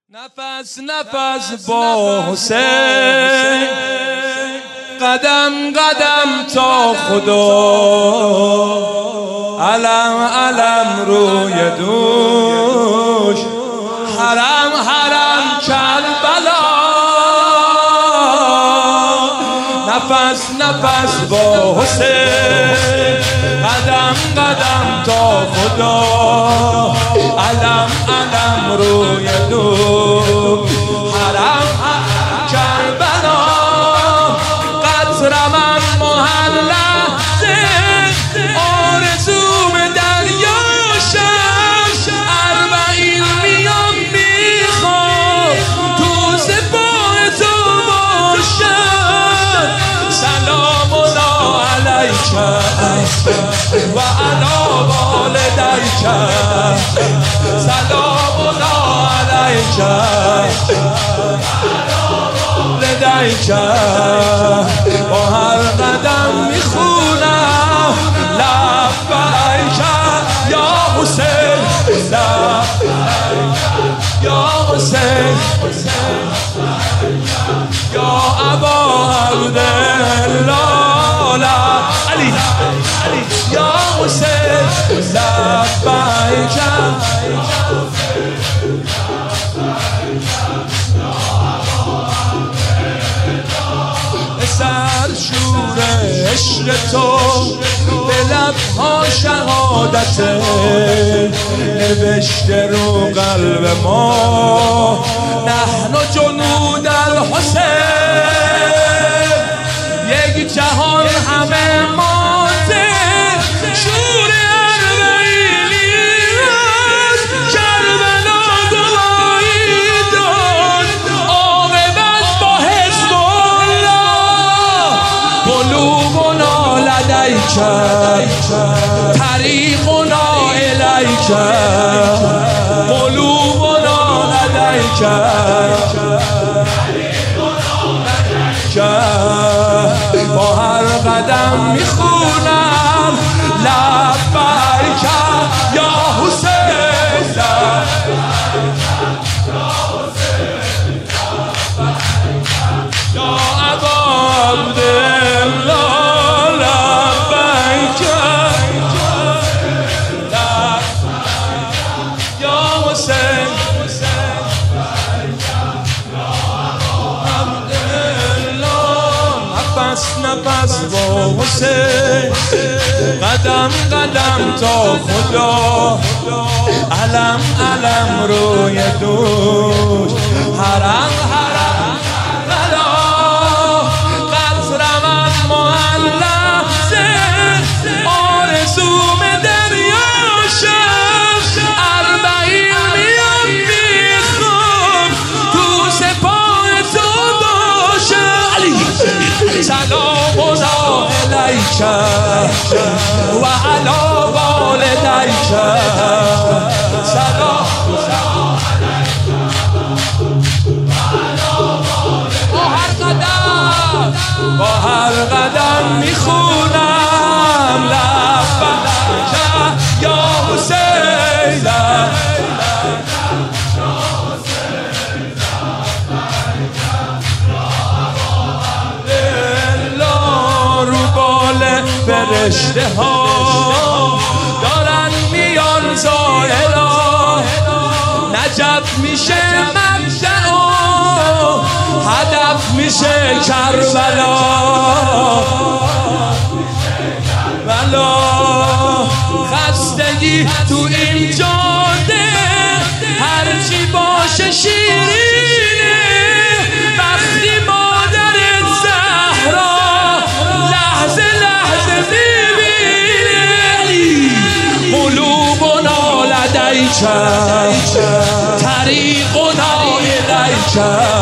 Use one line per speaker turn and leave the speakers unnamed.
نفس نفس با حسین، قدم قدم تا خدا، علم علم روی دوش، حرم حرم کربلا. نفس نفس با حسین، قدم قدم تا خدا، علم علم روی دوش، حرم حرم کربلا. قطرم مهر لحظه، آرزوم دریاشم، اربعین میام میخوام تو سپاه تو باشم. سلام الله علیک و علی والدیک، سلام الله علیک والدیک. با هر قدم میخونم لبیک یا حسین، لبیک یا حسین، یا ابا عبدالله علی یا حسین، لبیک. سرشور عشق تو به لبها شهادته، نوشته رو قلب ما نحن جنود الحسین. یک جهان همه مانده، شور اربعینی از کربلا گواهی داد. عاقبت با حزب الله، قلوبنا لدیک، طریقنا الیک، قلوبنا لدیک، با هر قدم میخونم لبیک یا حسین، یا ابا عبدالله لبیک، یا حسین. نفس با حسین، قدم قدم تا خدا، علم علم روی دوش، حرم حرم بلا. قطرم مهر لحظه، آرزوم دریاشم، اربعین میام میخوام تو سپاه تو باشم. سلام الله علیک و علی والدیک، سلام الله علیک و علی والدیک. با هر قدم میخونم لبیک یا حسین، فرشته ها دارن میان زائرا، نجف میشه مبدأ و هدف میشه کربلا. بلا خستگی تو این جاده، هرچی باشه شیرینه، وقتی مادر زهرا لحظه لحظه میبینی. قلوبنا لدیک، طریقنا الیک،